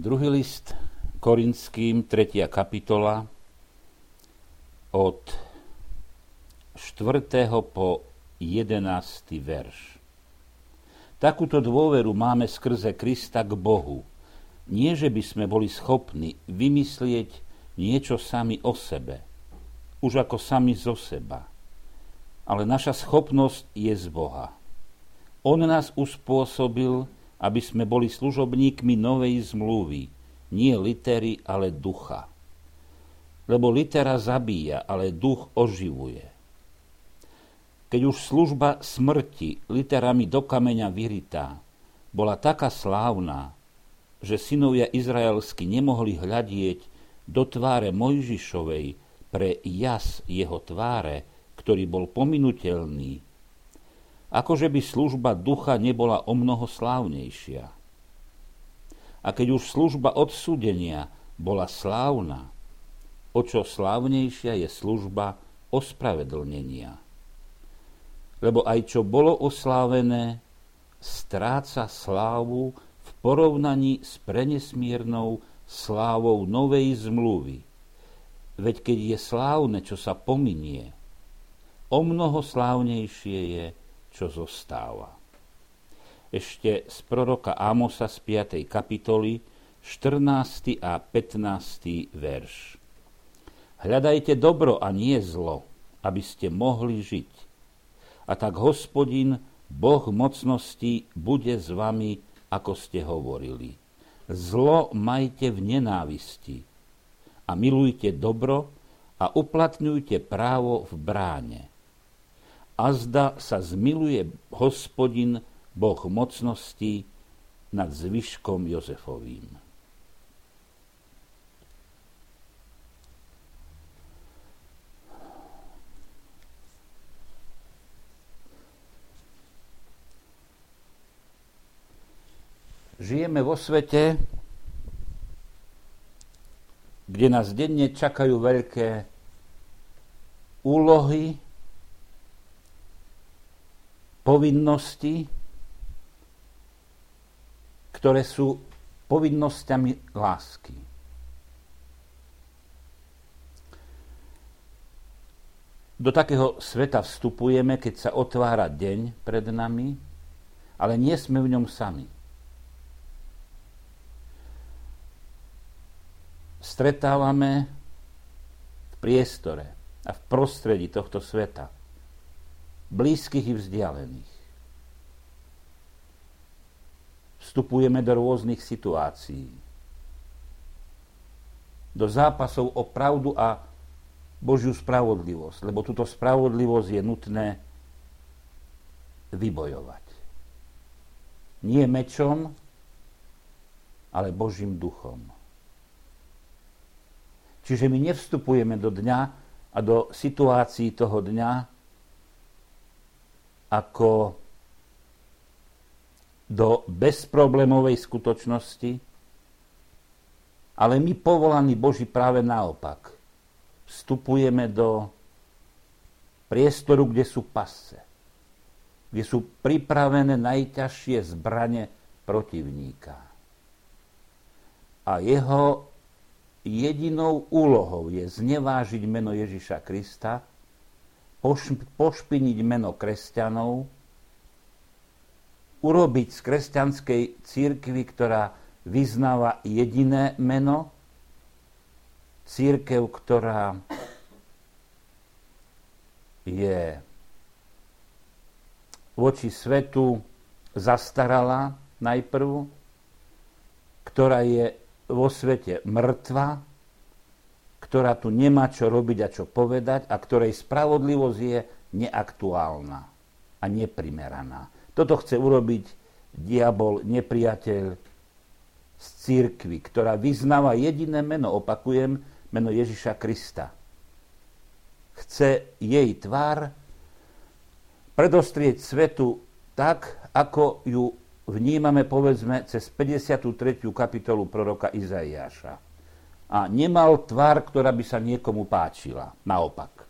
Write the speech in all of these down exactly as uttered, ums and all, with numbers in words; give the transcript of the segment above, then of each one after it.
Druhý list Korinským, tretia kapitola, od štvrtého po jedenásty verš. Takúto dôveru máme skrze Krista k Bohu. Nie, že by sme boli schopní vymyslieť niečo sami o sebe, už ako sami zo seba, ale naša schopnosť je z Boha. On nás uspôsobil, aby sme boli služobníkmi novej zmluvy, nie litery, ale ducha. Lebo litera zabíja, ale duch oživuje. Keď už služba smrti literami do kameňa vyritá bola taká slávna, že synovia izraelskí nemohli hľadieť do tváre Mojžišovej pre jas jeho tváre, ktorý bol pominuteľný, akože by služba ducha nebola omnoho slávnejšia. A keď už služba odsúdenia bola slávna, o čo slávnejšia je služba ospravedlnenia. Lebo aj čo bolo oslávené, stráca slávu v porovnaní s prenesmiernou slávou novej zmluvy. Veď keď je slávne, čo sa pominie, omnoho slávnejšie je, čo zostáva. Ešte z proroka Ámosa z piatej kapitoly, štrnásty a pätnásty verš. Hľadajte dobro a nie zlo, aby ste mohli žiť. A tak Hospodin, Boh mocností, bude s vami, ako ste hovorili. Zlo majte v nenávisti a milujte dobro a uplatňujte právo v bráne. Azda sa zmiluje Hospodin, Boh mocností, nad zvyškom Jozefovým. Žijeme vo svete, kde nás denne čakajú veľké úlohy, povinnosti, ktoré sú povinnosťami lásky. Do takého sveta vstupujeme, keď sa otvára deň pred nami, ale nie sme v ňom sami. Stretávame v priestore a v prostredí tohto sveta blízkych i vzdialených. Vstupujeme do rôznych situácií. Do zápasov o pravdu a Božiu spravodlivosť, lebo túto spravodlivosť je nutné vybojovať. Nie mečom, ale Božím duchom. Čiže my nevstupujeme do dňa a do situácií toho dňa ako do bezproblémovej skutočnosti, ale my povolaní Boží práve naopak. Vstupujeme do priestoru, kde sú pasce, kde sú pripravené najťažšie zbrane protivníka. A jeho jedinou úlohou je znevážiť meno Ježiša Krista, pošpiniť meno kresťanov, urobiť z kresťanskej cirkvi, ktorá vyznáva jediné meno, cirkev, ktorá je voči svetu zastaralá najprv, ktorá je vo svete mŕtva, ktorá tu nemá čo robiť a čo povedať a ktorej spravodlivosť je neaktuálna a neprimeraná. Toto chce urobiť diabol, nepriateľ z cirkvi, ktorá vyznáva jediné meno, opakujem, meno Ježiša Krista. Chce jej tvár predostrieť svetu tak, ako ju vnímame, povedzme, cez päťdesiatu tretiu kapitolu proroka Izaiáša. A nemal tvár, ktorá by sa niekomu páčila. Naopak.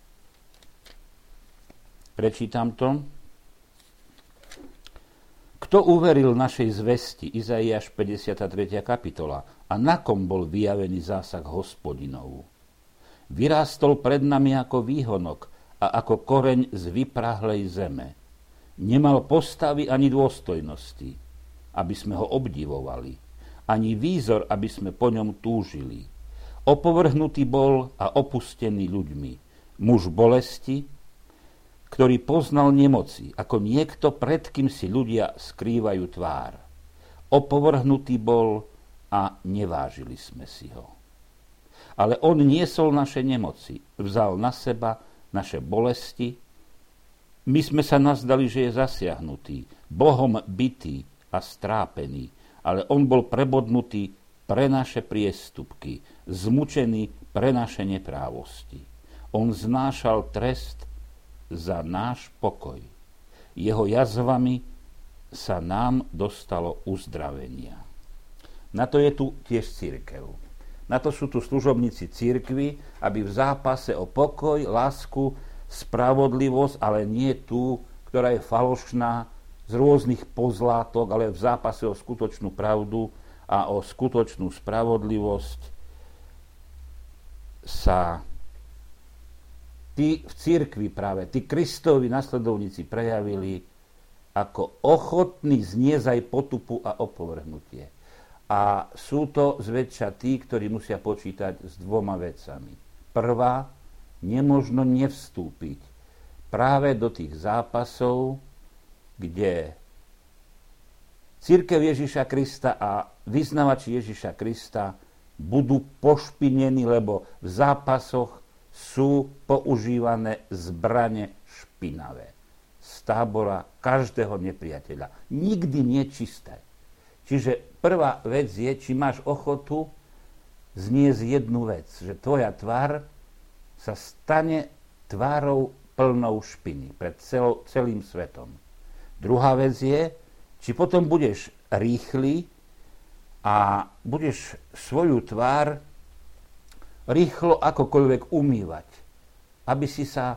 Prečítam to. Kto uveril našej zvesti, Izaiáš päťdesiata tretia kapitola, a na kom bol vyjavený zásah Hospodinov? Vyrástol pred nami ako výhonok a ako koreň z vyprahlej zeme. Nemal postavy ani dôstojnosti, aby sme ho obdivovali, ani výzor, aby sme po ňom túžili. Opovrhnutý bol a opustený ľuďmi, muž bolesti, ktorý poznal nemoci, ako niekto, pred kým si ľudia skrývajú tvár. Opovrhnutý bol a nevážili sme si ho. Ale on niesol naše nemoci, vzal na seba naše bolesti. My sme sa nazdali, že je zasiahnutý, Bohom bitý a strápený, ale on bol prebodnutý pre naše priestupky, zmučený pre naše neprávosti. On znášal trest za náš pokoj. Jeho jazvami sa nám dostalo uzdravenia. Na to je tu tiež cirkev. Na to sú tu služobníci cirkvi, aby v zápase o pokoj, lásku, spravodlivosť, ale nie tú, ktorá je falošná, z rôznych pozlátok, ale v zápase o skutočnú pravdu a o skutočnú spravodlivosť sa tí v cirkvi práve, tí Kristovi nasledovníci prejavili ako ochotní zniesť aj potupu a opovrhnutie. A sú to zväčša tí, ktorí musia počítať s dvoma vecami. Prvá, nemožno nevstúpiť práve do tých zápasov, kde cirkev Ježiša Krista a vyznavači Ježiša Krista budú pošpinení, lebo v zápasoch sú používané zbrane špinavé z tábora každého nepriateľa. Nikdy nečisté. Čiže prvá vec je, či máš ochotu zniesť jednu vec, že tvoja tvár sa stane tvárou plnou špiny pred cel, celým svetom. Druhá vec je, či potom budeš rýchly a budeš svoju tvár rýchlo akokoľvek umývať, aby si sa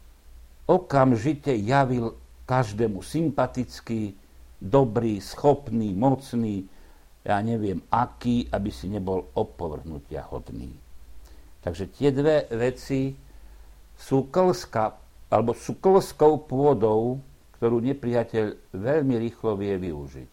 okamžite javil každému sympatický, dobrý, schopný, mocný, ja neviem aký, aby si nebol opovrhnutia hodný. Takže tie dve veci sú klska, alebo sú klskou pôdou, ktorú nepriateľ veľmi rýchlo vie využiť.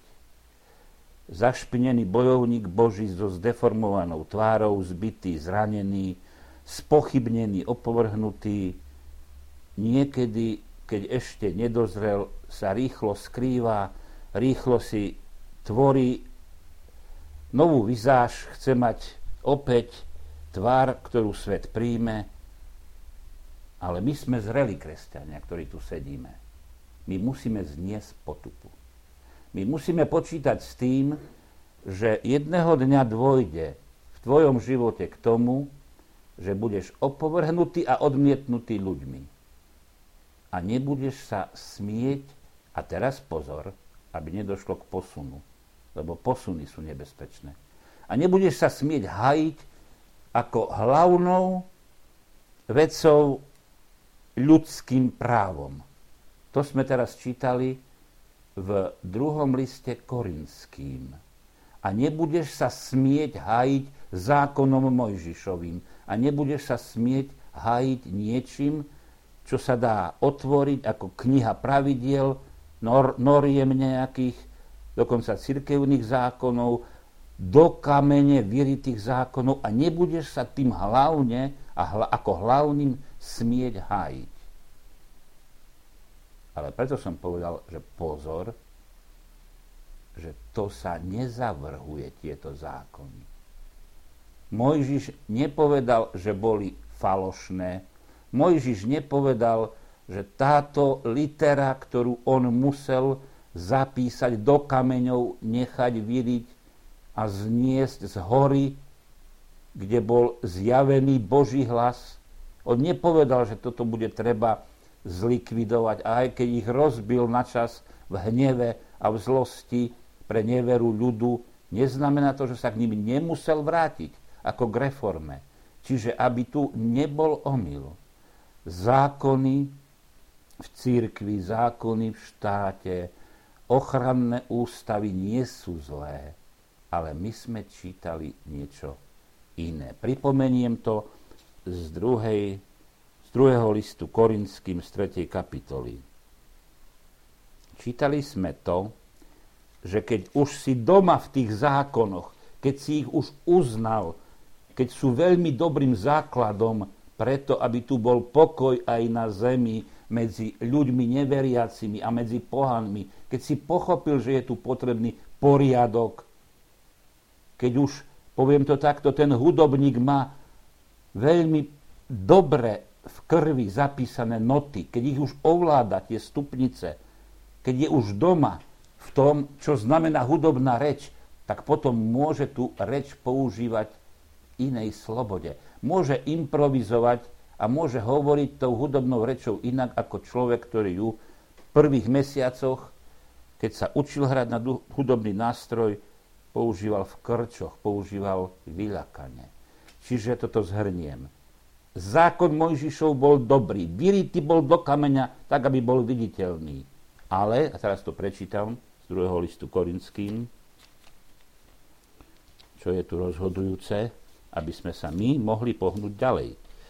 Zašpinený bojovník Boží so zdeformovanou tvárou, zbitý, zranený, spochybnený, opovrhnutý, niekedy, keď ešte nedozrel, sa rýchlo skrýva, rýchlo si tvorí novú vizáž, chce mať opäť tvár, ktorú svet príjme, ale my sme zrelí kresťania, ktorí tu sedíme. My musíme zniesť potupu. My musíme počítať s tým, že jedného dňa dôjde v tvojom živote k tomu, že budeš opovrhnutý a odmietnutý ľuďmi. A nebudeš sa smieť, a teraz pozor, aby nedošlo k posunu, lebo posuny sú nebezpečné. A nebudeš sa smieť hajiť ako hlavnou vecou ľudským právom. To sme teraz čítali v druhom liste Korinským. A nebudeš sa smieť hájiť zákonom Mojžišovým. A nebudeš sa smieť hájiť niečím, čo sa dá otvoriť ako kniha pravidiel, nor, noriem nejakých, dokonca cirkevných zákonov, do kamene vyritých zákonov, a nebudeš sa tým hlavne a hla, ako hlavným smieť hájiť. Ale preto som povedal, že pozor, že to sa nezavrhuje, tieto zákony. Mojžiš nepovedal, že boli falošné. Mojžiš nepovedal, že táto litera, ktorú on musel zapísať do kameňov, nechať vyriť a zniesť z hory, kde bol zjavený Boží hlas. On nepovedal, že toto bude treba zlikvidovať, a aj keď ich rozbil načas v hneve a v zlosti pre neveru ľudu, neznamená to, že sa k nim nemusel vrátiť ako k reforme. Čiže aby tu nebol omyl. Zákony v cirkvi, zákony v štáte ochranné ústavy nie sú zlé, ale my sme čítali niečo iné. Pripomeniem to z, druhej, z druhého listu Korinským z tretej kapitoly. Čítali sme to, že keď už si doma v tých zákonoch, keď si ich už uznal, keď sú veľmi dobrým základom preto, aby tu bol pokoj aj na zemi medzi ľuďmi neveriacimi a medzi pohanmi, keď si pochopil, že je tu potrebný poriadok, keď už, poviem to takto, ten hudobník má veľmi dobre v krvi zapísané noty, keď ich už ovláda, tie stupnice, keď je už doma v tom, čo znamená hudobná reč, tak potom môže tú reč používať v inej slobode. Môže improvizovať a môže hovoriť tou hudobnou rečou inak ako človek, ktorý ju v prvých mesiacoch, keď sa učil hrať na hudobný nástroj, používal v krčoch, používal vyľakane. Čiže toto zhrniem. Zákon Mojžišov bol dobrý, vyrytý bol do kameňa, tak, aby bol viditeľný. Ale, a teraz to prečítam z druhého listu Korinským, čo je tu rozhodujúce, aby sme sa my mohli pohnúť ďalej.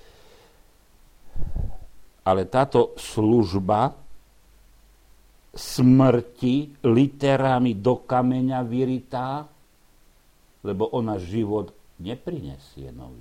Ale táto služba smrti literami do kameňa vyrytá, lebo ona život neprinesie nový.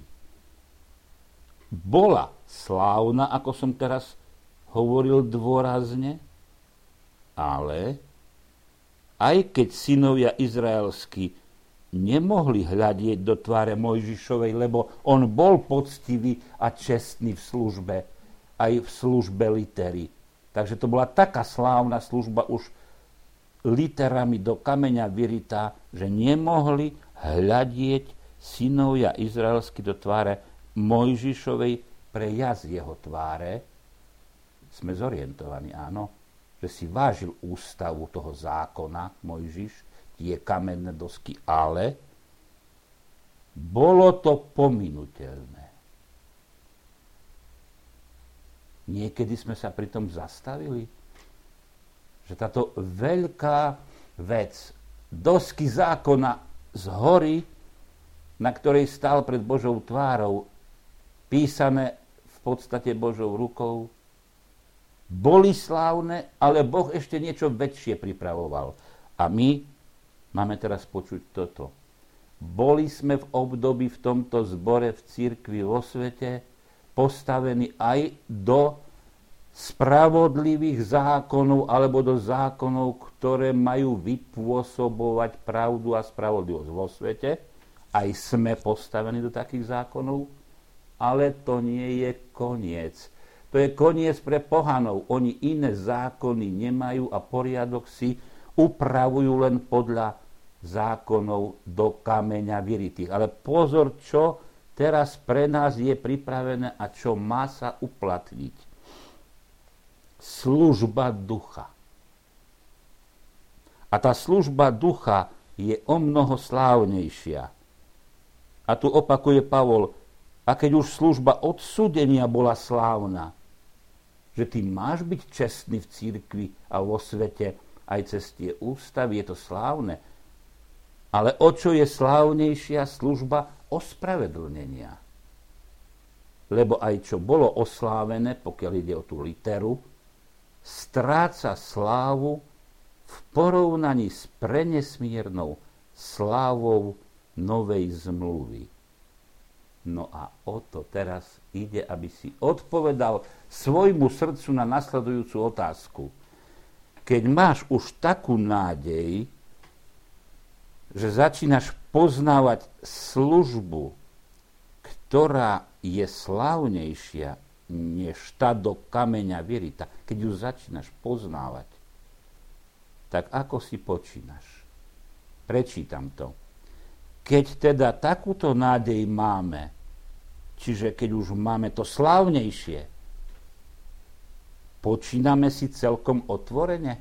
Bola slávna, ako som teraz hovoril dôrazne, ale aj keď synovia izraelskí nemohli hľadieť do tváre Mojžišovej, lebo on bol poctivý a čestný v službe, aj v službe litery. Takže to bola taká slávna služba už literami do kameňa vyrytá, že nemohli hľadieť synovia izraelskí do tváre Mojžišovej pre jaz jeho tváre. Sme zorientovaní, áno, že si vážil ústavu toho zákona Mojžiš, tie kamenné dosky, ale bolo to pominuteľné. Niekedy sme sa pri tom zastavili, že táto veľká vec, dosky zákona z hory, na ktorej stál pred Božou tvárou, písané v podstate Božou rukou, boli slávne, ale Boh ešte niečo väčšie pripravoval. A my máme teraz počuť toto. Boli sme v období v tomto zbore v cirkvi vo svete postavení aj do spravodlivých zákonov alebo do zákonov, ktoré majú vypôsobovať pravdu a spravodlivosť vo svete. Aj sme postavení do takých zákonov, ale to nie je koniec. To je koniec pre pohanov. Oni iné zákony nemajú a poriadok si upravujú len podľa zákonov do kameňa vyrytých. Ale pozor, čo teraz pre nás je pripravené a čo má sa uplatniť. Služba ducha. A tá služba ducha je o mnoho slávnejšia. A tu opakuje Pavol, a keď už služba odsúdenia bola slávna, že ty máš byť čestný v cirkvi a vo svete aj cez tie ústavy, je to slávne. Ale o čo je slávnejšia služba ospravedlnenia? Lebo aj čo bolo oslávené, pokiaľ ide o tú literu, stráca slávu v porovnaní s prenesmiernou slávou novej zmluvy. No a o to teraz ide, aby si odpovedal svojmu srdcu na nasledujúcu otázku. Keď máš už takú nádej, že začínaš poznávať službu, ktorá je slávnejšia než tá do kameňa vyrytá, keď ju začínaš poznávať, tak ako si počínaš? Prečítam to. Keď teda takúto nádej máme, čiže keď už máme to slávnejšie, počíname si celkom otvorene?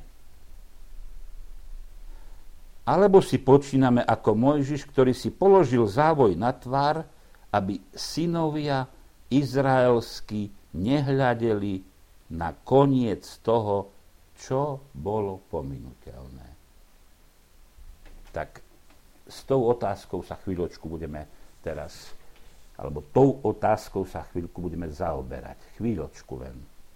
Alebo si počíname ako Mojžiš, ktorý si položil závoj na tvár, aby synovia izraelskí nehľadeli na koniec toho, Čo bolo pominuteľné? Tak s tou otázkou sa chvíľočku budeme teraz, alebo tou otázkou sa chvíľku budeme zaoberať. Chvíľočku len.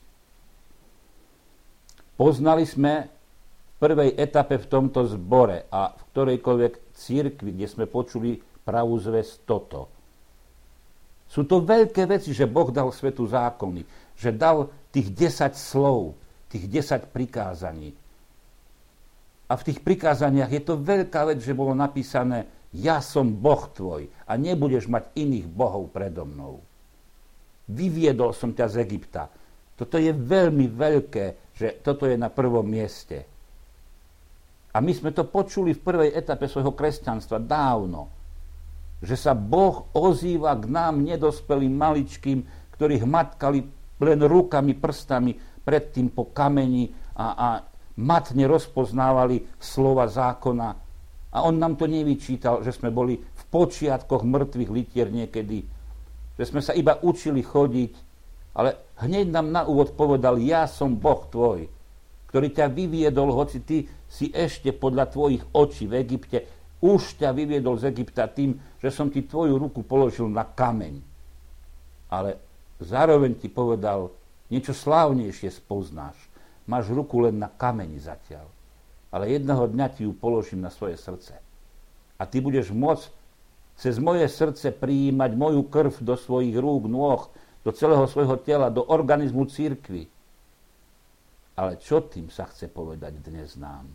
Poznali sme v prvej etape v tomto zbore a v ktorejkoľvek cirkvi, kde sme počuli pravú zvesť toto. Sú to veľké veci, že Boh dal svetu zákony, že dal tých desať slov, tých desať prikázaní. A v tých prikázaniach je to veľká vec, že bolo napísané: ja som Boh tvoj a nebudeš mať iných bohov predo mnou. Vyviedol som ťa z Egypta. Toto je veľmi veľké, že toto je na prvom mieste. A my sme to počuli v prvej etape svojho kresťanstva dávno, že sa Boh ozýva k nám, nedospelým maličkým, ktorých matkali len rukami, prstami, predtým po kameni a, a matne rozpoznávali slova zákona. A on nám to nevyčítal, že sme boli v počiatkoch mŕtvych litier niekedy, že sme sa iba učili chodiť, ale hneď nám na úvod povedal: ja som Boh tvoj, ktorý ťa vyviedol, hoci ty si ešte podľa tvojich očí v Egypte, už ťa vyviedol z Egypta tým, že som ti tvoju ruku položil na kameň. Ale zároveň ti povedal: niečo slávnejšie spoznáš. Máš ruku len na kameni zatiaľ. Ale jedného dňa ti ju položím na svoje srdce. A ty budeš môcť cez moje srdce prijímať moju krv do svojich rúk, nôh, do celého svojho tela, do organizmu cirkvi. Ale čo tým sa chce povedať dnes nám?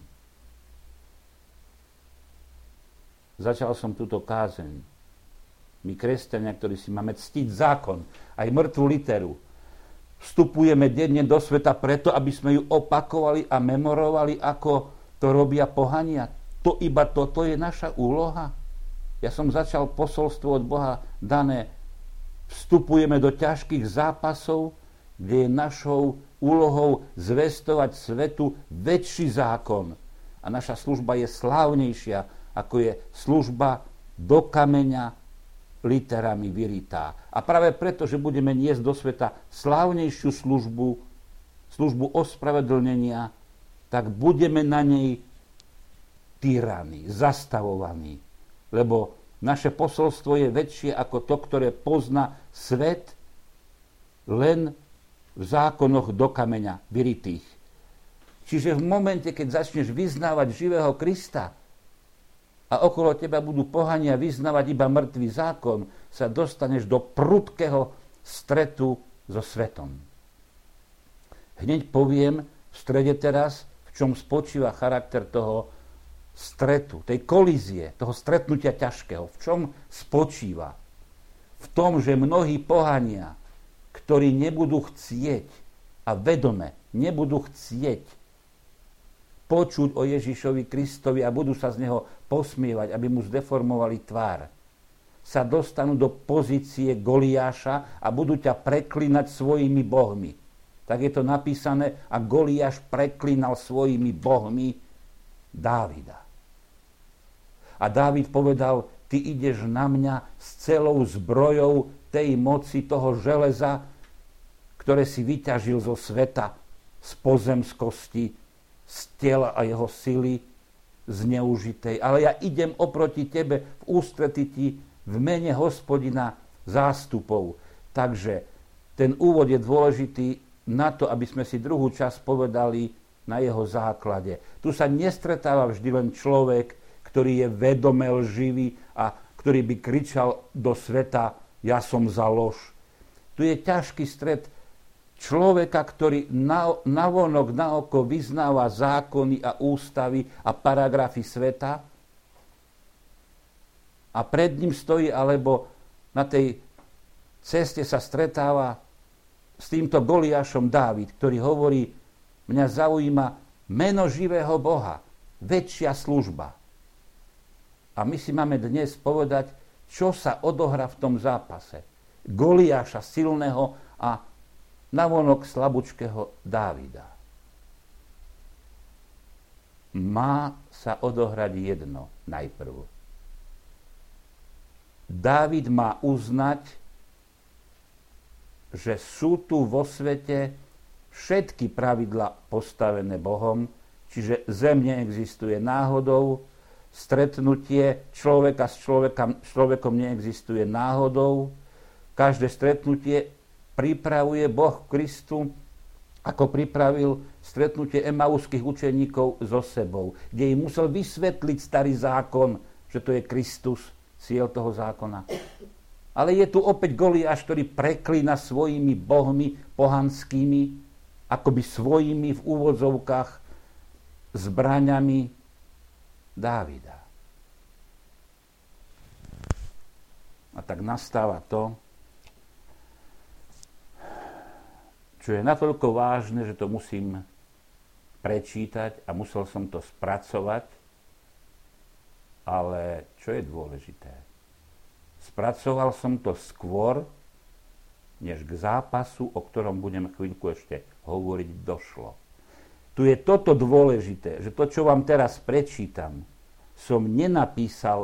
Začal som túto kázeň. My, kresťania, ktorí si máme ctiť zákon, aj mŕtvu literu, vstupujeme denne do sveta preto, aby sme ju opakovali a memorovali, ako to robia pohania. To iba toto je naša úloha. Ja som začal posolstvo od Boha dané. Vstupujeme do ťažkých zápasov, kde je našou úlohou zvestovať svetu väčší zákon. A naša služba je slávnejšia, ako je služba do kameňa literami vyritá. A práve preto, že budeme niesť do sveta slávnejšiu službu, službu ospravedlnenia, tak budeme na nej týraní, zastavovaní. Lebo naše posolstvo je väčšie ako to, ktoré pozná svet len v zákonoch do kameňa vyritých. Čiže v momente, keď začneš vyznávať živého Krista a okolo teba budú pohania vyznávať iba mŕtvý zákon, sa dostaneš do prudkého stretu so svetom. Hneď poviem v strede teraz, v čom spočíva charakter toho stretu, tej kolízie, toho stretnutia ťažkého. V čom spočíva? V tom, že mnohí pohania, ktorí nebudú chcieť a vedome nebudú chcieť počuť o Ježišovi Kristovi a budú sa z neho posmievať, aby mu zdeformovali tvár, sa dostanú do pozície Goliáša a budú ťa preklínať svojimi bohmi. Tak je to napísané: a Goliáš preklínal svojimi bohmi Dávida. A Dávid povedal: ty ideš na mňa s celou zbrojou tej moci, toho železa, ktoré si vyťažil zo sveta, z pozemskosti, z tela a jeho sily zneužitej. Ale ja idem oproti tebe v ústrety ti v mene Hospodina zástupov. Takže ten úvod je dôležitý na to, aby sme si druhú časť povedali na jeho základe. Tu sa nestretáva vždy len človek, ktorý je vedome lživý a ktorý by kričal do sveta: ja som za lož. Tu je ťažký stret človeka, ktorý navonok, na oko vyznáva zákony a ústavy a paragrafy sveta a pred ním stojí, alebo na tej ceste sa stretáva s týmto Goliášom Dávid, ktorý hovorí: mňa zaujíma meno živého Boha, väčšia služba. A my si máme dnes povedať, čo sa odohrá v tom zápase Goliáša silného a navonok slabúčkého Dávida. Má sa odohrať jedno najprv. Dávid má uznať, že sú tu vo svete všetky pravidla postavené Bohom, čiže zem neexistuje náhodou, stretnutie človeka s človekom, človekom neexistuje náhodou, každé stretnutie pripravuje Boh Kristu, ako pripravil stretnutie emauských učeníkov so sebou, kde im musel vysvetliť starý zákon, že to je Kristus, cieľ toho zákona. Ale je tu opäť Goliáš, ktorý preklína svojimi bohmi pohanskými, akoby svojimi v úvodzovkách zbraňami Dávida. A tak nastáva to, čo je natoľko vážne, že to musím prečítať a musel som to spracovať, ale čo je dôležité? Spracoval som to skôr, než k zápasu, o ktorom budeme chvíľku ešte hovoriť, došlo. Tu je toto dôležité, že to, čo vám teraz prečítam, som nenapísal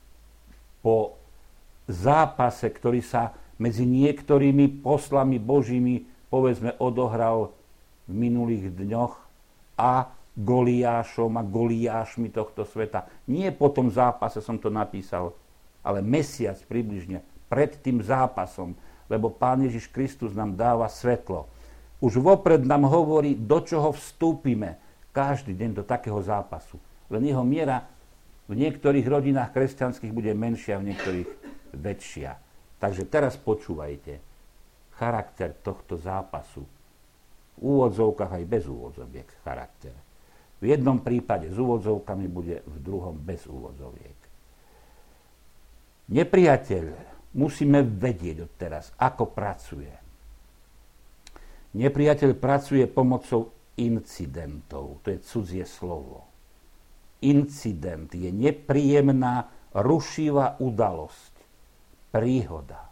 po zápase, ktorý sa medzi niektorými poslami Božími, povedzme, odohral v minulých dňoch a Goliášom a Goliášmi tohto sveta. Nie po tom zápase som to napísal, ale mesiac približne pred tým zápasom, lebo Pán Ježiš Kristus nám dáva svetlo. Už vopred nám hovorí, do čoho vstúpime každý deň do takého zápasu. Len jeho miera v niektorých rodinách kresťanských bude menšia, v niektorých väčšia. Takže teraz počúvajte charakter tohto zápasu. V úvodzovkách aj bez úvodzoviek charakter. V jednom prípade s úvodzovkami bude, v druhom bez úvodzoviek. Nepriateľ, musíme vedieť odteraz, ako pracuje. Nepriateľ pracuje pomocou incidentov. To je cudzie slovo. Incident je nepríjemná, rušivá udalosť. Príhoda.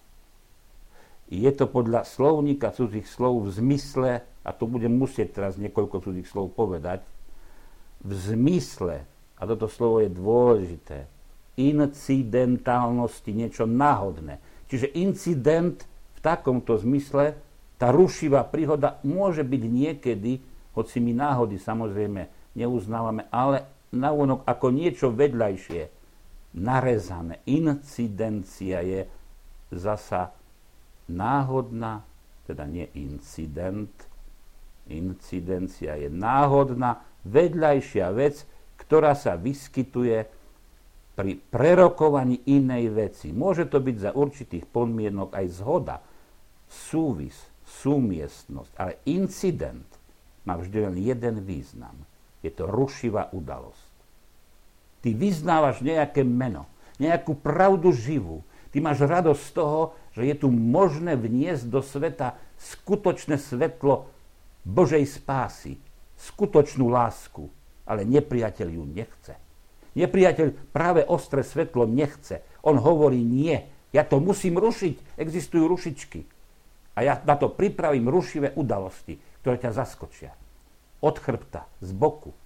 Je to podľa slovníka cudzích slov v zmysle, a tu budem musieť teraz niekoľko cudzích slov povedať, v zmysle, a toto slovo je dôležité, incidentálnosti, niečo náhodné. Čiže incident v takomto zmysle, tá rušivá príhoda môže byť niekedy, hoci my náhody samozrejme neuznávame, ale navonok ako niečo vedľajšie, narezané. Incidencia je zasa náhodná, teda nie incident, incidencia je náhodná, vedľajšia vec, ktorá sa vyskytuje pri prerokovaní inej veci. Môže to byť za určitých podmienok aj zhoda, súvis, súmiestnosť, ale incident má vždy len jeden význam. Je to rušivá udalosť. Ty vyznávaš nejaké meno, nejakú pravdu živú. Ty máš radosť z toho, že je tu možné vniesť do sveta skutočné svetlo Božej spásy, skutočnú lásku, ale nepriateľ ju nechce. Nepriateľ práve ostré svetlo nechce. On hovorí nie, ja to musím rušiť, existujú rušičky. A ja na to pripravím rušivé udalosti, ktoré ťa zaskočia. Od chrbta, z boku.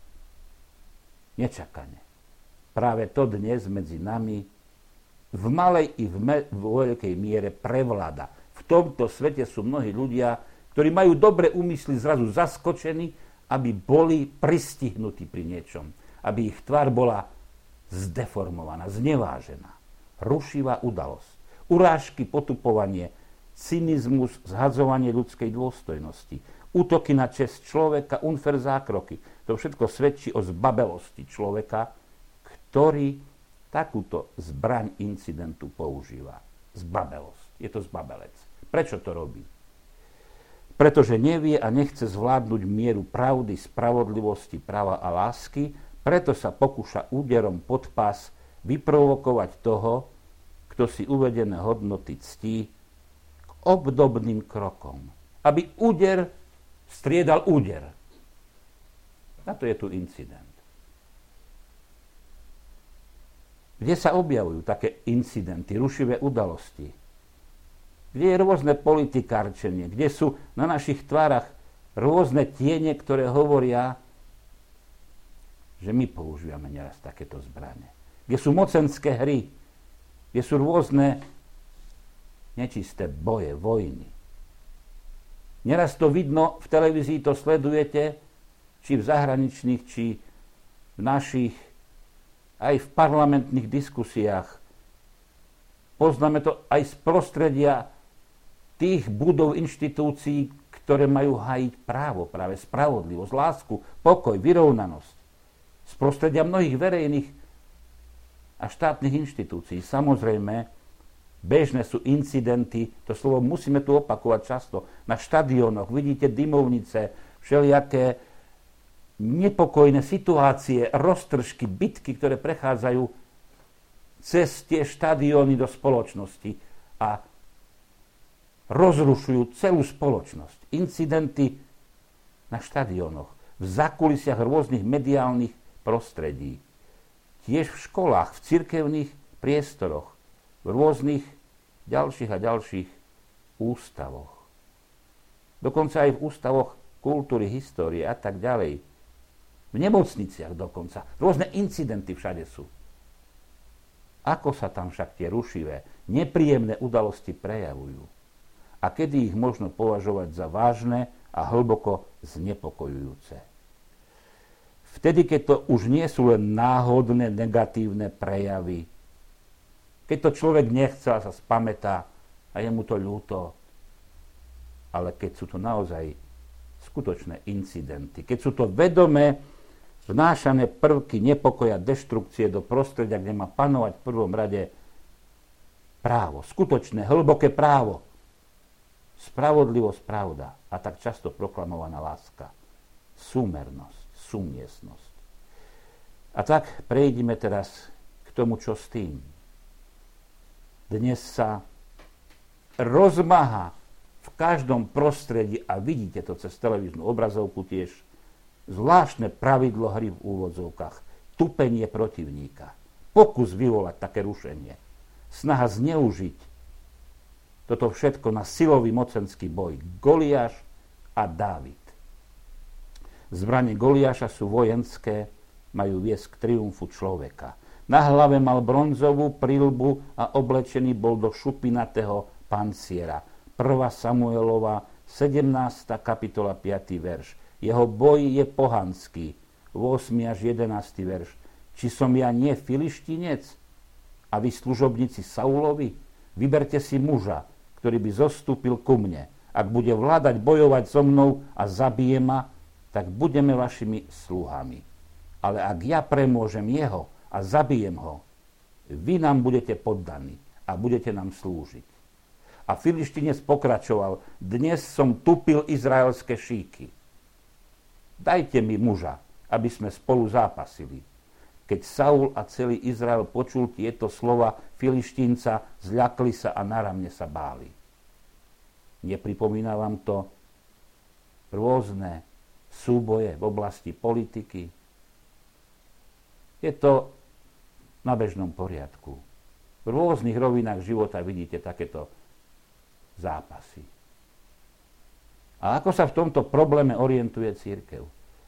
Nečakane. Práve to dnes medzi nami v malej i v, me- v veľkej miere prevláda. V tomto svete sú mnohí ľudia, ktorí majú dobré úmysly, zrazu zaskočení, aby boli pristihnutí pri niečom. Aby ich tvár bola zdeformovaná, znevážená. Rušivá udalosť. Urážky, potupovanie, cynizmus, zhadzovanie ľudskej dôstojnosti, útoky na česť človeka, unfair zákroky. To všetko svedčí o zbabelosti človeka, ktorý takúto zbraň incidentu používa. Zbabelosť. Je to zbabelec. Prečo to robí? Pretože nevie a nechce zvládnuť mieru pravdy, spravodlivosti, práva a lásky, preto sa pokúša úderom pod pás vyprovokovať toho, kto si uvedené hodnoty ctí, k obdobným krokom. Aby úder striedal úder. A to je tu incident. Kde sa objavujú také incidenty, rušivé udalosti? Kde je rôzne politikárčenie, kde sú na našich tvárach rôzne tiene, ktoré hovoria, že my používame neraz takéto zbrane. Kde sú mocenské hry, kde sú rôzne nečisté boje, vojny. Neraz to vidno, v televízii to sledujete, či v zahraničných, či v našich, aj v parlamentných diskusiách. Poznáme to aj z prostredia tých budov inštitúcií, ktoré majú hájiť právo, práve spravodlivosť, lásku, pokoj, vyrovnanosť. Z prostredia mnohých verejných a štátnych inštitúcií. Samozrejme, bežné sú incidenty, to slovo musíme tu opakovať často. Na štadiónoch vidíte dymovnice, všelijaké nepokojné situácie, roztržky, bitky, ktoré prechádzajú cez tie štadióny do spoločnosti a rozrušujú celú spoločnosť. Incidenty na štadiónoch, v zákulisiach rôznych mediálnych prostredí, tiež v školách, v cirkevných priestoroch, v rôznych ďalších a ďalších ústavoch. Dokonca aj v ústavoch kultúry, histórie a tak ďalej. V nemocniciach dokonca. Rôzne incidenty všade sú. Ako sa tam však tie rušivé, nepríjemné udalosti prejavujú? A kedy ich možno považovať za vážne a hlboko znepokojujúce? Vtedy, keď to už nie sú len náhodné negatívne prejavy, keď to človek nechce a sa spamätá a je mu to ľúto, ale keď sú to naozaj skutočné incidenty, keď sú to vedomé vnášané prvky nepokoja, deštrukcie do prostredia, kde má panovať v prvom rade právo, skutočné, hlboké právo, spravodlivosť, pravda a tak často proklamovaná láska, súmernosť, súmiestnosť. A tak prejdime teraz k tomu, čo s tým. Dnes sa rozmáha v každom prostredí, a vidíte to cez televíznu obrazovku tiež, zvláštne pravidlo hry v úvodzovkách. Tupenie protivníka. Pokus vyvolať také rušenie. Snaha zneužiť toto všetko na silový mocenský boj. Goliáš a Dávid. Zbrane Goliáša sú vojenské, majú viesť k triumfu človeka. Na hlave mal bronzovú prilbu a oblečený bol do šupinatého panciera. prvá Samuelova, sedemnásta kapitola, piaty verš. Jeho boj je pohanský. ôsmy až jedenásty verš. Či som ja nie Filištínec? A vy služobníci Saulovi? Vyberte si muža, ktorý by zostúpil ku mne. Ak bude vládať bojovať so mnou a zabije ma, tak budeme vašimi sluhami. Ale ak ja premôžem jeho a zabijem ho, vy nám budete poddaní a budete nám slúžiť. A Filištínec pokračoval, dnes som tupil izraelské šíky. Dajte mi muža, aby sme spolu zápasili. Keď Saul a celý Izrael počul tieto slova Filištínca, zľakli sa a náramne sa báli. Nepripomína vám to rôzne súboje v oblasti politiky? Je to na bežnom poriadku. V rôznych rovinách života vidíte takéto zápasy. A ako sa v tomto probléme orientuje cirkev?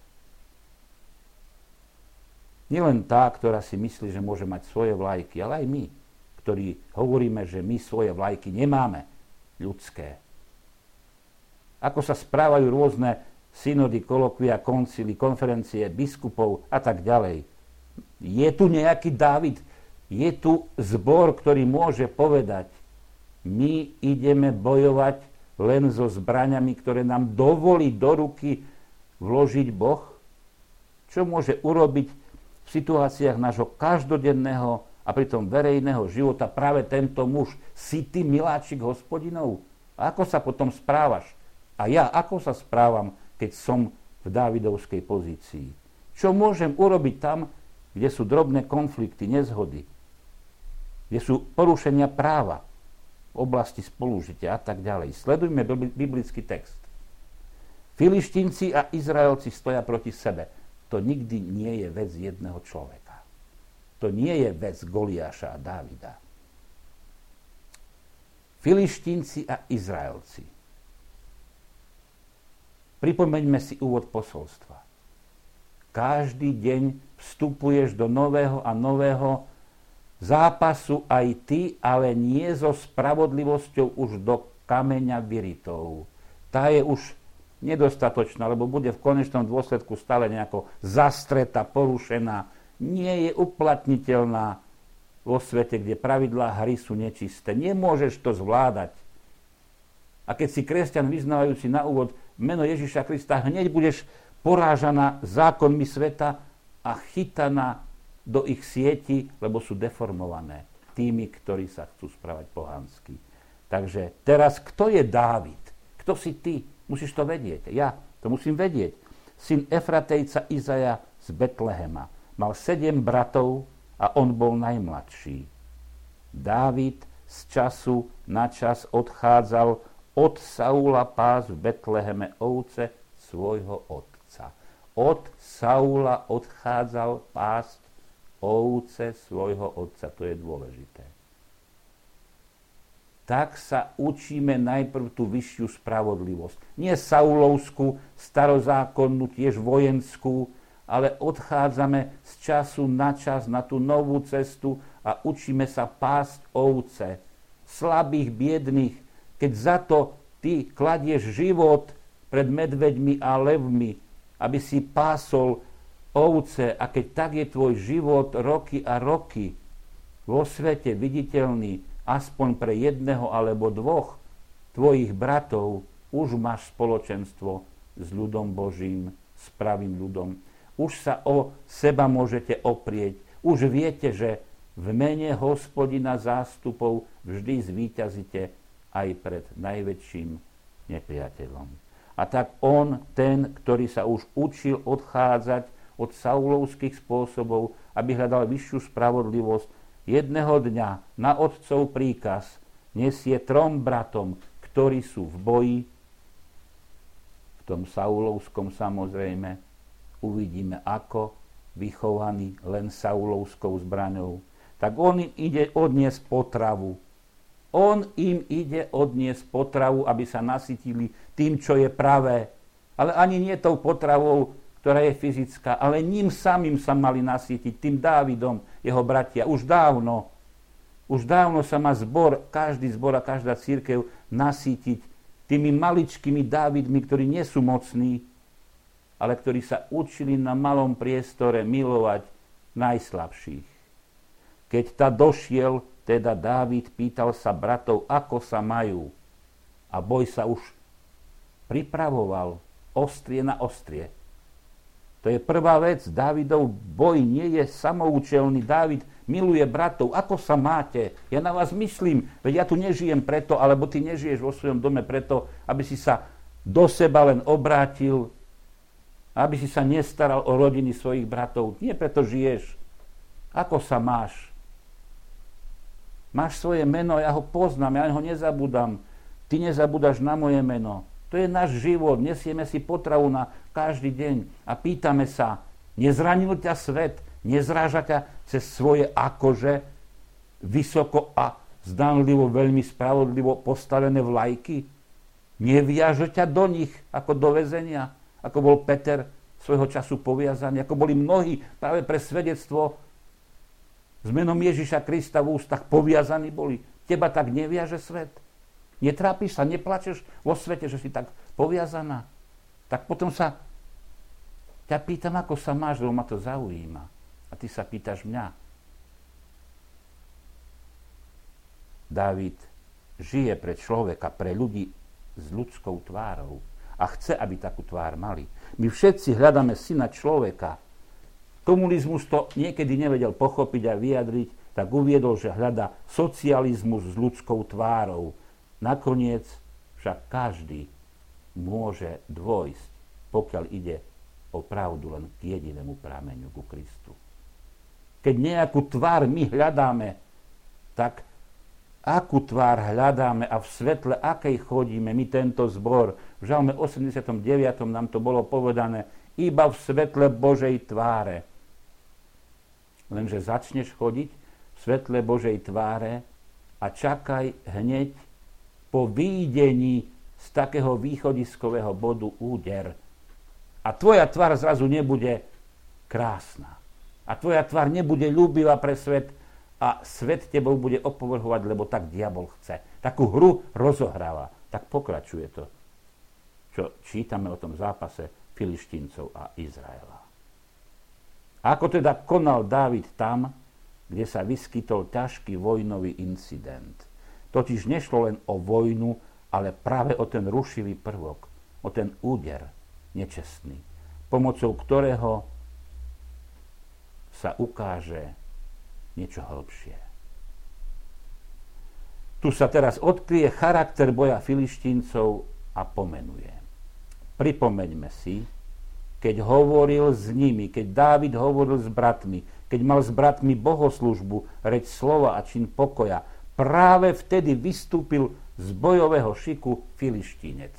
Nielen tá, ktorá si myslí, že môže mať svoje vlajky, ale aj my, ktorí hovoríme, že my svoje vlajky nemáme, ľudské. Ako sa správajú rôzne synody, kolokvia, koncily, konferencie, biskupov a tak ďalej. Je tu nejaký Dávid? Je tu zbor, ktorý môže povedať, my ideme bojovať len so zbraňami, ktoré nám dovolí do ruky vložiť Boh? Čo môže urobiť v situáciách nášho každodenného a pritom verejného života práve tento muž? Si ty miláčik Hospodinov? A ako sa potom správaš? A ja, ako sa správam, keď som v Dávidovskej pozícii? Čo môžem urobiť tam, kde sú drobné konflikty, nezhody? Kde sú porušenia práva v oblasti spolužitia a tak ďalej. Sledujme biblický text. Filištínci a Izraelci stoja proti sebe. To nikdy nie je vec jedného človeka. To nie je vec Goliáša a Dávida. Filištínci a Izraelci. Pripomeňme si úvod posolstva. Každý deň vstupuješ do nového a nového zápasu aj ty, ale nie so spravodlivosťou už do kameňa vyritou. tá je už nedostatočná, lebo bude v konečnom dôsledku stále nejako zastretá, porušená, nie je uplatniteľná vo svete, kde pravidlá hry sú nečisté. Nemôžeš to zvládať. A keď si kresťan vyznávajúci na úvod meno Ježiša Krista, hneď budeš porážaná zákonmi sveta a chytaná do ich sieti, lebo sú deformované tými, ktorí sa chcú správať pohansky. Takže teraz, kto je Dávid? Kto si ty? Musíš to vedieť. Ja to musím vedieť. Syn Efratejca Izaja z Betlehema. Mal sedem bratov a on bol najmladší. Dávid z času na čas odchádzal od Saula pás v Betleheme ovce svojho otca. Od Saula odchádzal pásť ovce svojho otca. To je dôležité. Tak sa učíme najprv tú vyššiu spravodlivosť. Nie saulovskú, starozákonnú, tiež vojenskú, ale odchádzame z času na čas na tú novú cestu a učíme sa pásť ovce. Slabých, biedných, keď za to ty kladieš život pred medveďmi a levmi, aby si pásol ovce, a keď tak je tvoj život roky a roky vo svete viditeľný, aspoň pre jedného alebo dvoch tvojich bratov, už máš spoločenstvo s ľudom Božím, s pravým ľudom. Už sa o seba môžete oprieť. Už viete, že v mene Hospodina zástupov vždy zvíťazíte aj pred najväčším nepriateľom. A tak on, ten, ktorý sa už učil odchádzať od saulovských spôsobov, aby hľadal vyššiu spravodlivosť, jedného dňa na otcov príkaz nesie trom bratom, ktorí sú v boji, v tom saulovskom samozrejme, uvidíme ako, vychovaný len saulovskou zbraňou, tak on im ide odniesť potravu. On im ide odniesť potravu, aby sa nasytili tým, čo je pravé. Ale ani nie tou potravou, ktorá je fyzická, ale ním samým sa mali nasytiť, tým Dávidom, jeho bratia. Už dávno, už dávno sa má zbor, každý zbor a každá cirkev nasýtiť tými maličkými Dávidmi, ktorí nie sú mocní, ale ktorí sa učili na malom priestore milovať najslabších. Keď ta došiel, teda Dávid pýtal sa bratov, ako sa majú. A boj sa už pripravoval, ostrie na ostrie. To je prvá vec. Dávidov boj nie je samoučelný. Dávid miluje bratov. Ako sa máte? Ja na vás myslím, veď ja tu nežijem preto, alebo ty nežiješ vo svojom dome preto, aby si sa do seba len obrátil, aby si sa nestaral o rodiny svojich bratov. Nie preto žiješ. Ako sa máš? Máš svoje meno, ja ho poznám, ja ho nezabudám. Ty nezabúdaš na moje meno. To je náš život. Nesieme si potravu na každý deň a pýtame sa, nezranil ťa svet, nezráža ťa cez svoje akože vysoko a zdánlivo, veľmi spravodlivo postavené vlajky? Neviaže ťa do nich ako do väzenia? Ako bol Peter svojho času poviazaný, ako boli mnohí práve pre svedectvo s menom Ježiša Krista v ústach poviazaní boli. Teba tak neviaže svet? Netrápiš sa, neplačeš vo svete, že si tak poviazaná? Tak potom sa ťa pýtam, ako sa máš, lebo ma to zaujíma. A ty sa pýtaš mňa. Dávid žije pre človeka, pre ľudí s ľudskou tvárou. A chce, aby takú tvár mali. My všetci hľadáme syna človeka. Komunizmus to niekedy nevedel pochopiť a vyjadriť, tak uviedol, že hľadá socializmus s ľudskou tvárou. Nakoniec však každý môže dôjsť, pokiaľ ide o pravdu, len k jedinému prameňu, ku Kristu. Keď nejakú tvár my hľadáme, tak akú tvár hľadáme a v svetle akej chodíme my tento zbor. V Žalme osemdesiatom deviatom nám to bolo povedané, iba v svetle Božej tváre. Lenže začneš chodiť v svetle Božej tváre a čakaj hneď po výjdení z takého východiskového bodu úder. A tvoja tvár zrazu nebude krásna. A tvoja tvár nebude ľúbivá pre svet a svet tebou bude opovrhovať, lebo tak diabol chce. Takú hru rozohráva. Tak pokračuje to. čo čítame o tom zápase Filištíncov a Izraela. Ako teda konal Dávid tam, kde sa vyskytol ťažký vojnový incident. Totiž nešlo len o vojnu, ale práve o ten rušivý prvok, o ten úder nečestný, pomocou ktorého sa ukáže niečo hlbšie. Tu sa teraz odkryje charakter boja Filištíncov a pomenuje. Pripomeňme si, keď hovoril s nimi, keď Dávid hovoril s bratmi, keď mal s bratmi bohoslužbu, reč slova a čin pokoja, práve vtedy vystúpil z bojového šiku Filištínec.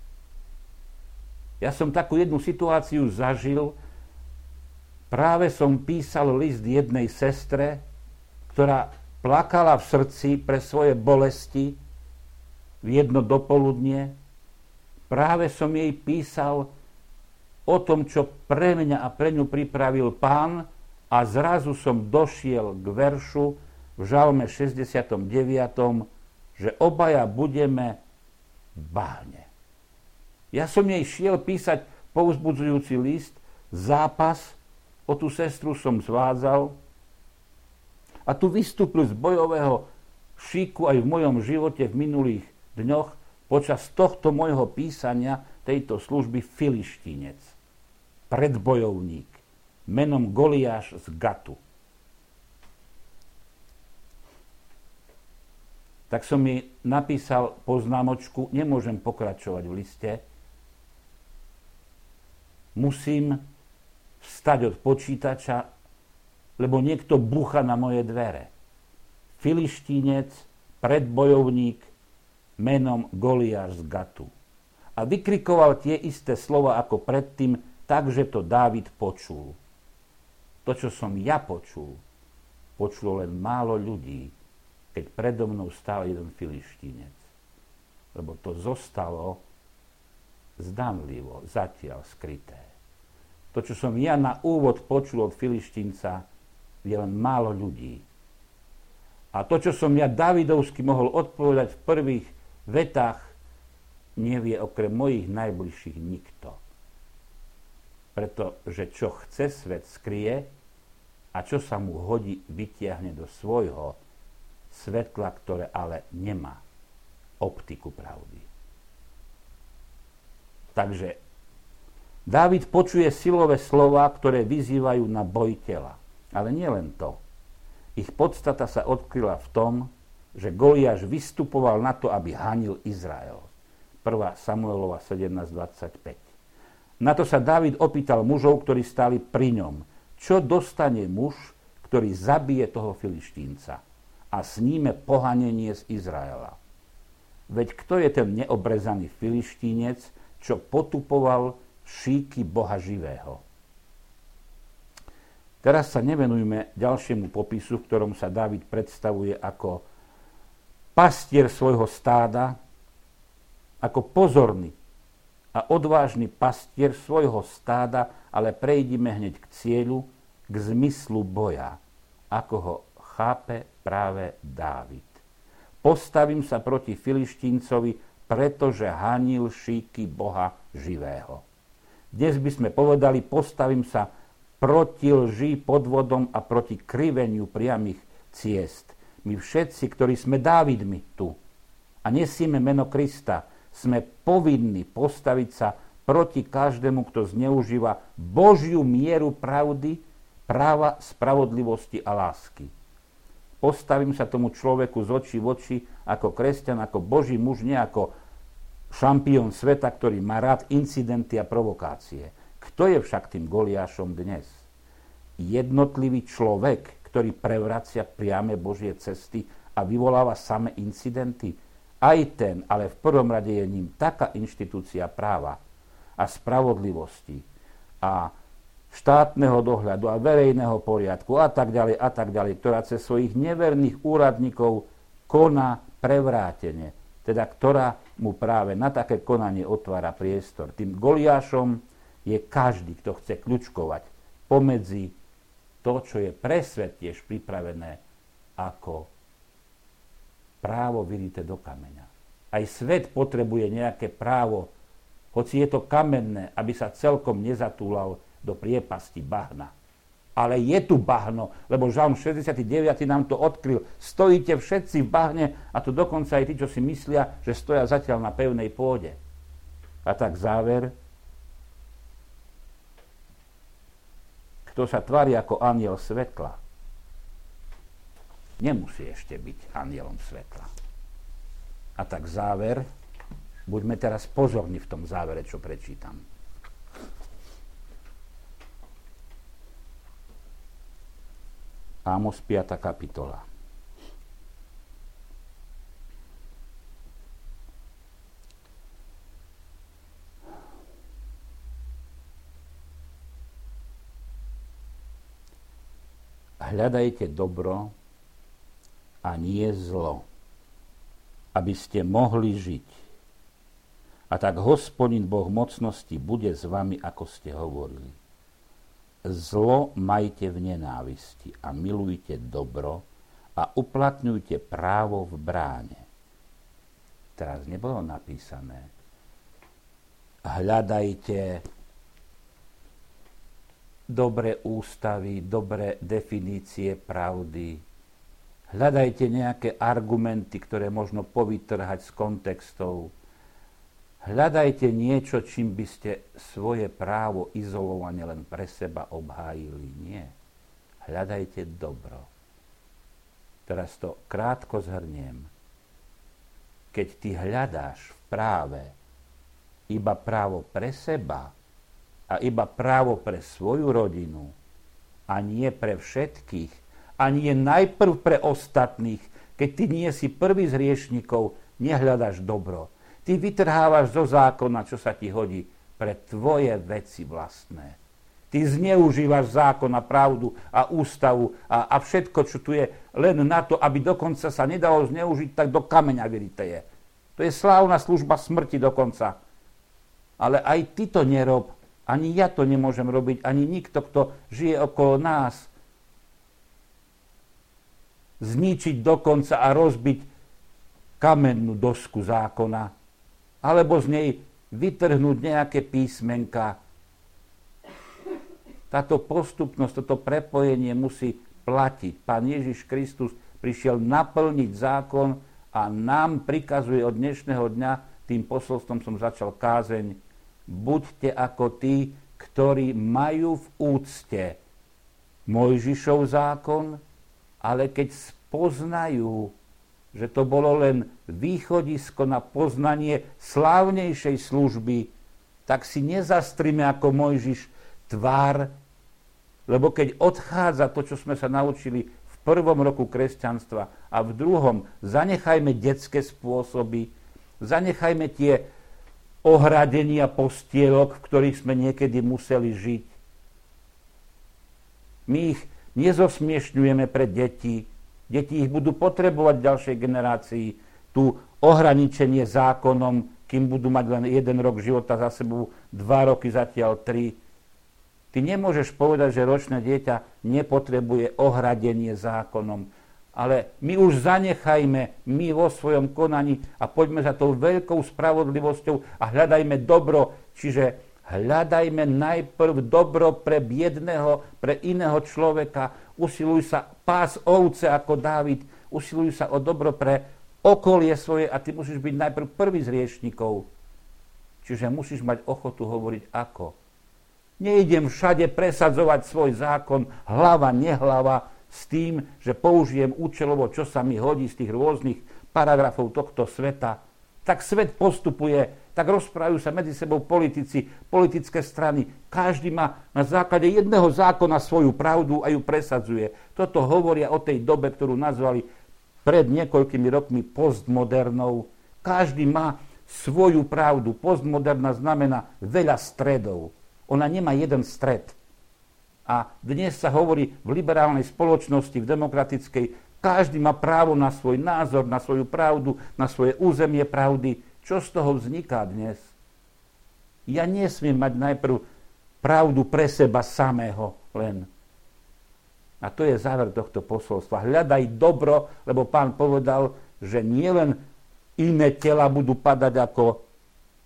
Ja som takú jednu situáciu zažil, práve som písal list jednej sestre, ktorá plakala v srdci pre svoje bolesti v jedno dopoludnie. Práve som jej písal o tom, čo pre mňa a pre ňu pripravil Pán, a zrazu som došiel k veršu v Žalme šesťdesiatom deviatom, že obaja budeme v bahne. Ja som jej šiel písať povzbudzujúci list, zápas, o tú sestru som zvádzal, a tu vystúpil z bojového šiku aj v mojom živote v minulých dňoch počas tohto môjho písania tejto služby Filištínec, predbojovník, menom Goliáš z Gatu. Tak som mi napísal poznámočku, nemôžem pokračovať v liste, musím vstať od počítača, lebo niekto búcha na moje dvere. Filištínec, predbojovník, menom Goliáš z Gatu. A vykrikoval tie isté slova ako predtým, takže to Dávid počul. To, čo som ja počul, počulo len málo ľudí, keď predo mnou stál jeden Filištínec. Lebo to zostalo zdanlivo, zatiaľ skryté. To, čo som ja na úvod počul od Filištínca, je len málo ľudí. A to, čo som ja Dávidovsky mohol odpovedať v prvých vetách, nevie okrem mojich najbližších nikto. Pretože čo chce, svet skrie, a čo sa mu hodí, vytiahne do svojho svetla, ktoré ale nemá optiku pravdy. Takže Dávid počuje silové slová, ktoré vyzývajú na boj tela. Ale nie len to. Ich podstata sa odkryla v tom, že Goliáš vystupoval na to, aby hanil Izrael. prvá Samuelova sedemnásť dvadsaťpäť. Na to sa Dávid opýtal mužov, ktorí stáli pri ňom. Čo dostane muž, ktorý zabije toho Filištínca a sníme pohanenie z Izraela? Veď kto je ten neobrezaný Filištínec, čo potupoval šíky Boha živého? Teraz sa nevenujme ďalšiemu popisu, v ktorom sa Dávid predstavuje ako pastier svojho stáda, ako pozorný a odvážny pastier svojho stáda, ale prejdime hneď k cieľu, k zmyslu boja, ako ho chápe práve Dávid. Postavím sa proti Filištíncovi, pretože hanil šíky Boha živého. Dnes by sme povedali, postavím sa proti lži, podvodom a proti kriveniu priamých ciest. My všetci, ktorí sme Dávidmi tu a nesieme meno Krista, sme povinní postaviť sa proti každému, kto zneužíva Božiu mieru pravdy, práva, spravodlivosti a lásky. Postavím sa tomu človeku z očí v oči ako kresťan, ako Boží muž, nie ako šampión sveta, ktorý má rád incidenty a provokácie. Kto je však tým Goliášom dnes? Jednotlivý človek, ktorý prevracia priame Božie cesty a vyvoláva samé incidenty? Aj ten, ale v prvom rade je ním taká inštitúcia práva a spravodlivosti a štátneho dohľadu a verejného poriadku a tak ďalej a tak ďalej, ktorá cez svojich neverných úradníkov koná prevrátene, teda ktorá mu práve na také konanie otvára priestor. Tým Goliášom je každý, kto chce kľučkovať pomedzi to, čo je pre svet tiež pripravené ako právo vyrité do kameňa. Aj svet potrebuje nejaké právo hoci je to kamenné, aby sa celkom nezatúlal do priepasti bahna. Ale je tu bahno, lebo Žalm šesťdesiaty deviaty nám to odkryl. Stojíte všetci v bahne, a to dokonca aj tí, čo si myslia, že stoja zatiaľ na pevnej pôde. A tak záver. Kto sa tvári ako anjel svetla, nemusí ešte byť anjelom svetla. A tak záver, buďme teraz pozorní v tom závere, čo prečítam. Ámos piata kapitola. Hľadajte dobro a nie zlo, aby ste mohli žiť. A tak Hospodin Boh mocnosti bude s vami, ako ste hovorili. Zlo majte v nenávisti a milujte dobro a uplatňujte právo v bráne. Teraz nebolo napísané: hľadajte dobré ústavy, dobré definície pravdy. Hľadajte nejaké argumenty, ktoré možno povytrhať z kontextov. Hľadajte niečo, čím by ste svoje právo izolovane len pre seba obhájili. Nie. Hľadajte dobro. Teraz to krátko zhrniem. Keď ty hľadáš v práve iba právo pre seba a iba právo pre svoju rodinu a nie pre všetkých a nie najprv pre ostatných, keď ty nie si prvý z hriešnikov, nehľadaš dobro. Ty vytrhávaš zo zákona, čo sa ti hodí, pre tvoje veci vlastné. Ty zneužívaš zákon a pravdu a ústavu a, a všetko, čo tu je, len na to, aby dokonca sa nedalo zneužiť, tak do kameňa vyrité je. To je slávna služba smrti dokonca. Ale aj ty to nerob, ani ja to nemôžem robiť, ani nikto, kto žije okolo nás. Zničiť dokonca a rozbiť kamennú dosku zákona, alebo z nej vytrhnúť nejaké písmenka. Táto postupnosť, toto prepojenie musí platiť. Pán Ježiš Kristus prišiel naplniť zákon a nám prikazuje od dnešného dňa, tým posolstvom som začal kázeň: buďte ako tí, ktorí majú v úcte Mojžišov zákon, ale keď spoznajú, že to bolo len východisko na poznanie slávnejšej služby, tak si nezastrime ako Mojžiš tvár, lebo keď odchádza to, čo sme sa naučili v prvom roku kresťanstva a v druhom, zanechajme detské spôsoby, zanechajme tie ohradenia postielok, v ktorých sme niekedy museli žiť. My ich nezosmiešňujeme pre deti. Deti ich budú potrebovať v ďalšej generácii. Tu ohraničenie zákonom, kým budú mať len jeden rok života za sebou, dva roky zatiaľ tri. Ty nemôžeš povedať, že ročné dieťa nepotrebuje ohradenie zákonom. Ale my už zanechajme, my vo svojom konaní a poďme za tou veľkou spravodlivosťou a hľadajme dobro. Čiže hľadajme najprv dobro pre biedného, pre iného človeka. Usiluj sa, pás ovce ako Dávid, usiluj sa o dobro pre okolie svoje a ty musíš byť najprv prvý z hriešnikov. Čiže musíš mať ochotu hovoriť ako. Neidem všade presadzovať svoj zákon, hlava, nehlava, s tým, že použijem účelovo, čo sa mi hodí z tých rôznych paragrafov tohto sveta. Tak svet postupuje, tak rozprávajú sa medzi sebou politici, politické strany. Každý má na základe jedného zákona svoju pravdu a ju presadzuje. Toto hovoria o tej dobe, ktorú nazvali pred niekoľkými rokmi postmodernou. Každý má svoju pravdu. Postmoderna znamená veľa stredov. Ona nemá jeden stred. A dnes sa hovorí v liberálnej spoločnosti, v demokratickej, každý má právo na svoj názor, na svoju pravdu, na svoje územie pravdy. Čo z toho vzniká dnes? Ja nesmiem mať najprv pravdu pre seba samého len. A to je záver tohto posolstva. Hľadaj dobro, lebo Pán povedal, že nielen iné tela budú padať ako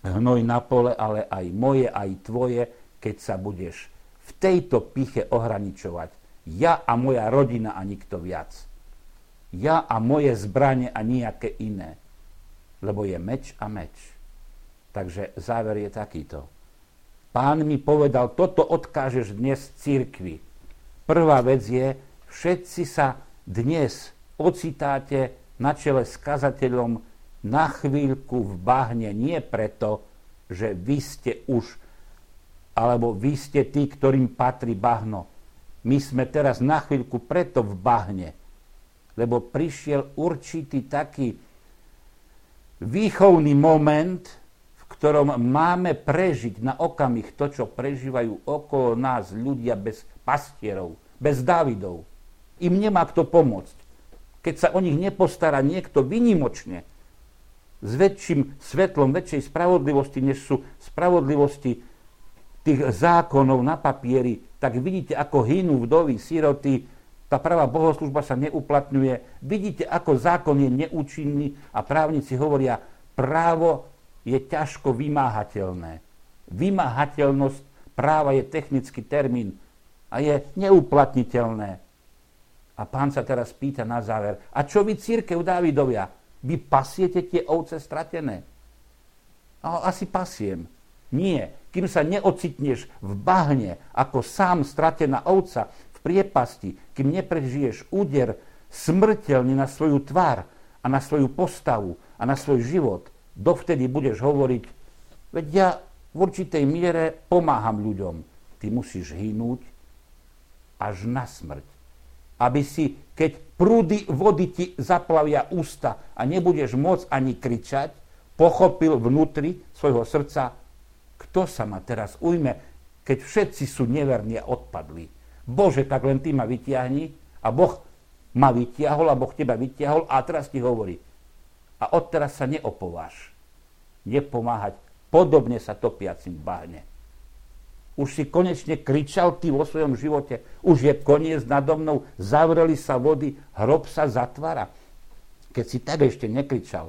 hnoj na pole, ale aj moje, aj tvoje, keď sa budeš v tejto piche ohraničovať. Ja a moja rodina a nikto viac. Ja a moje zbrane a nejaké iné. Lebo je meč a meč. Takže záver je takýto. Pán mi povedal, toto odkážeš dnes cirkvi. Prvá vec je, všetci sa dnes ocitáte na čele s kazateľom na chvíľku v bahne. Nie preto, že vy ste už, alebo vy ste tí, ktorým patrí bahno. My sme teraz na chvíľku preto v bahne, lebo prišiel určitý taký výchovný moment, v ktorom máme prežiť na okamih to, čo prežívajú okolo nás ľudia bez pastierov, bez Dávidov. Im nemá kto pomôcť. Keď sa o nich nepostará niekto výnimočne, s väčším svetlom, väčšej spravodlivosti, než sú spravodlivosti tých zákonov na papieri, tak vidíte, ako hynú vdovy, siroty, tá pravá bohoslúžba sa neuplatňuje. Vidíte, ako zákon je neúčinný a právnici hovoria, právo je ťažko vymáhateľné. Vymáhateľnosť práva je technický termín a je neuplatniteľné. A Pán sa teraz pýta na záver, a čo vy, cirkev Dávidovia, vy pasiete tie ovce stratené? A asi pasiem. Nie, kým sa neocitneš v bahne ako sám stratená ovca v priepasti, kým neprežiješ úder smrteľný na svoju tvár a na svoju postavu a na svoj život, dovtedy budeš hovoriť, veď ja v určitej miere pomáham ľuďom. Ty musíš hynúť až na smrť. Aby si, keď prúdy vody ti zaplavia ústa a nebudeš môcť ani kričať, pochopil vnútri svojho srdca, kto sa ma teraz ujme, keď všetci sú neverní a odpadli. Bože, tak len ty ma vytiahni a Boh ma vytiahol a Boh teba vytiahol a teraz ti hovorí. A odteraz sa neopováš nepomáhať podobne sa topiacim v bahne. Už si konečne kričal ty vo svojom živote, už je koniec nado mnou, zavreli sa vody, hrob sa zatvára. Keď si tak ešte nekričal,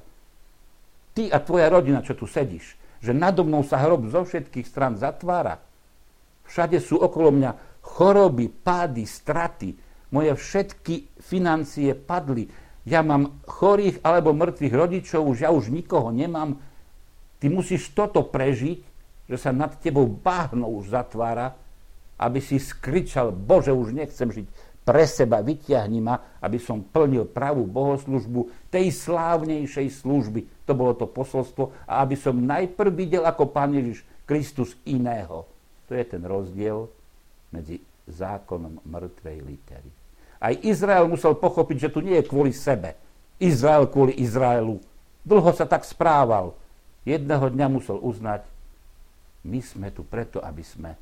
ty a tvoja rodina, čo tu sedíš, že nado mnou sa hrob zo všetkých strán zatvára. Všade sú okolo mňa choroby, pády, straty. Moje všetky financie padli. Ja mám chorých alebo mŕtvych rodičov, už ja už nikoho nemám. Ty musíš toto prežiť, že sa nad tebou bahno už zatvára, aby si skričal, Bože, už nechcem žiť pre seba, vyťahni ma, aby som plnil pravú bohoslužbu, tej slávnejšej služby. To bolo to posolstvo. A aby som najprv videl ako Pán Ježiš Kristus iného. To je ten rozdiel medzi zákonom mŕtvej litery. Aj Izrael musel pochopiť, že tu nie je kvôli sebe. Izrael kvôli Izraelu. Dlho sa tak správal. Jedného dňa musel uznať, my sme tu preto, aby sme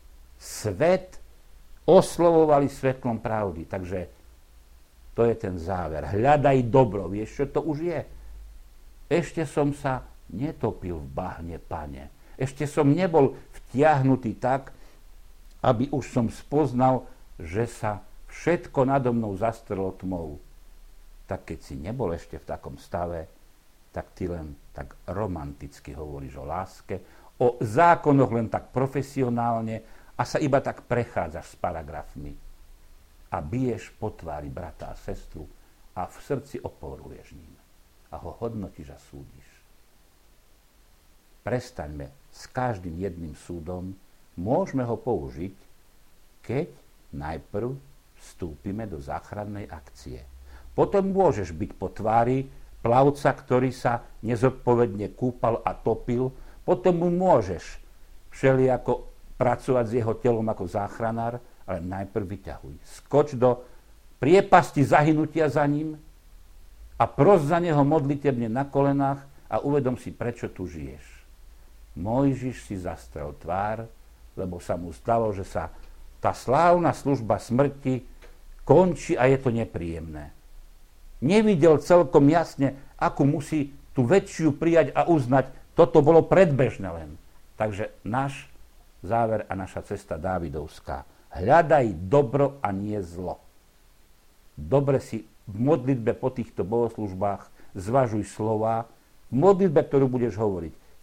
svet oslovovali svetlom pravdy. Takže to je ten záver. Hľadaj dobro. Vieš, čo to už je? Ešte som sa netopil v bahne, Pane. Ešte som nebol vtiahnutý tak, aby už som spoznal, že sa všetko nado mnou zastrelo tmou. Tak keď si nebol ešte v takom stave, tak ty len tak romanticky hovoríš o láske, o zákonoch len tak profesionálne a sa iba tak prechádzaš s paragrafmi a biješ po tvári brata a sestru a v srdci oporuješ ním a ho hodnotíš a súdiš. Prestaňme s každým jedným súdom, môžeme ho použiť, keď najprv vstúpime do záchrannej akcie. Potom môžeš byť po tvári plavca, ktorý sa nezodpovedne kúpal a topil. Potom mu môžeš všelijako pracovať s jeho telom ako záchranár, ale najprv vyťahuj. Skoč do priepasti zahynutia za ním a pros za neho modlitebne na kolenách a uvedom si, prečo tu žiješ. Mojžiš si zastrel tvár, lebo sa mu stalo, že sa tá slávna služba smrti končí a je to nepríjemné. Nevidel celkom jasne, akú musí tú väčšiu prijať a uznať. Toto bolo predbežné len. Takže náš záver a naša cesta Dávidovská. Hľadaj dobro a nie zlo. Dobre si v modlitbe po týchto bohoslužbách zvažuj slova, v modlitbe, ktorú budeš hovoriť.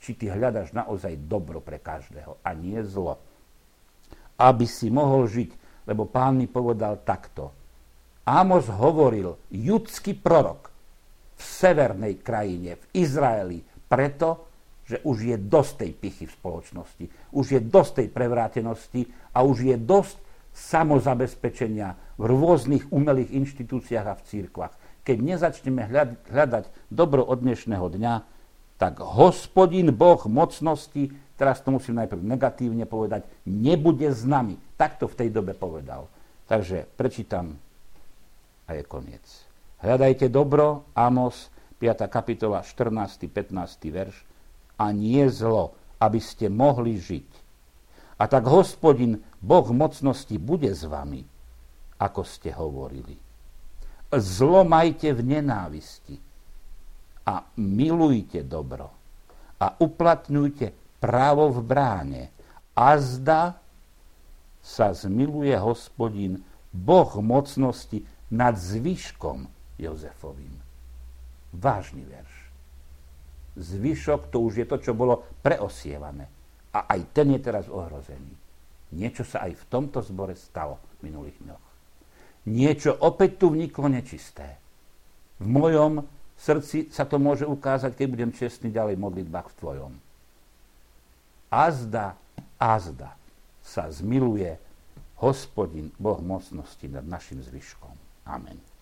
či ty hľadaš naozaj dobro pre každého a nie zlo. Aby si mohol žiť, lebo Pán mi povedal takto. Ámos hovoril, judský prorok v severnej krajine, v Izraeli, preto, že už je dosť tej pichy v spoločnosti, už je dosť tej prevrátenosti a už je dosť samozabezpečenia v rôznych umelých inštitúciách a v cirkvách. Keď nezačneme hľadať dobro od dnešného dňa, tak Hospodin Boh mocnosti, teraz to musím najprv negatívne povedať, nebude s nami. Takto v tej dobe povedal. Takže prečítam a je koniec. Hľadajte dobro, Amos, piata kapitola, štrnásty pätnásty verš, a nie zlo, aby ste mohli žiť. A tak Hospodin, Boh mocnosti, bude s vami, ako ste hovorili. Zlo majte v nenávisti a milujte dobro a uplatňujte právo v bráne. Azda sa zmiluje Hospodin, Boh mocnosti, nad zvyškom Jozefovým. Vážny verš. Zvyšok to už je to, čo bolo preosievané. A aj ten je teraz ohrozený. Niečo sa aj v tomto zbore stalo v minulých dňoch. Niečo opäť tu vniklo nečisté. V mojom srdci sa to môže ukázať, keď budem čestný ďalej v modlitbách v tvojom. Azda, azda sa zmiluje Hospodin, Boh mocnosti nad našim zvyškom. Amen.